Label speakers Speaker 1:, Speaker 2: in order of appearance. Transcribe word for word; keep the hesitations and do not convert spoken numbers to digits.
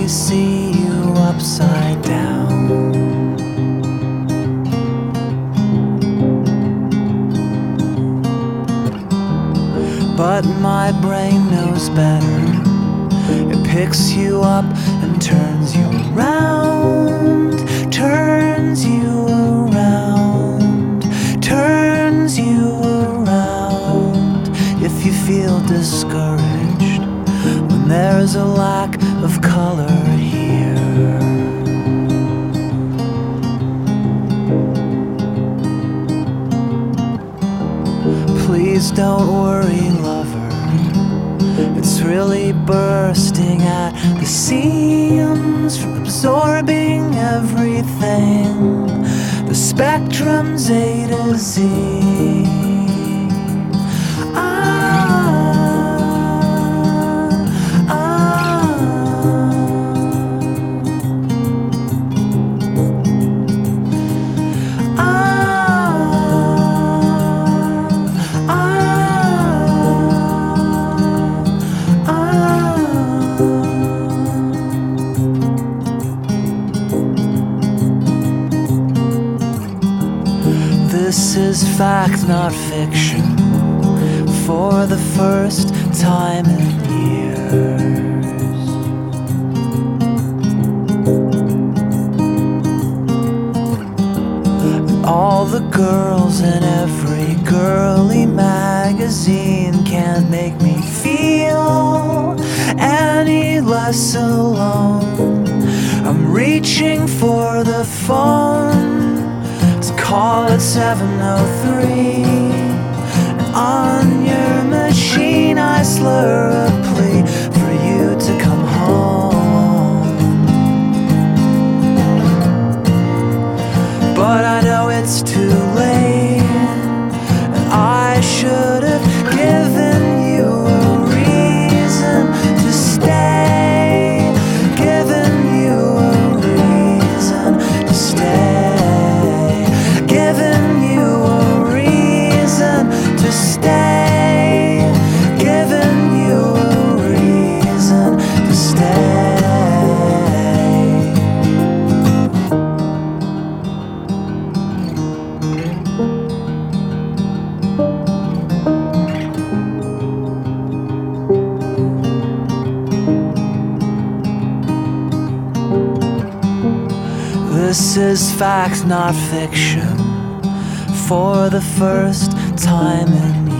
Speaker 1: see you upside down. But my brain knows better. It picks you up and turns you around, turns you around, turns you around. If you feel discouraged when there's a lack of color here, please don't worry, lover. It's really bursting at the seams, absorbing everything. The spectrum's A to Z. This is fact, not fiction, for the first time in years. All the girls in every girly magazine can't make me feel any less alone. I'm reaching for the phone, call it seven oh three, and on your machine I slur a plea for you to come home. But I know it's too late, and I should have given you a reason to stay, given you a reason to stay, giving you a reason to stay, giving you a reason to stay. This is fact, not fiction, for the first time in years.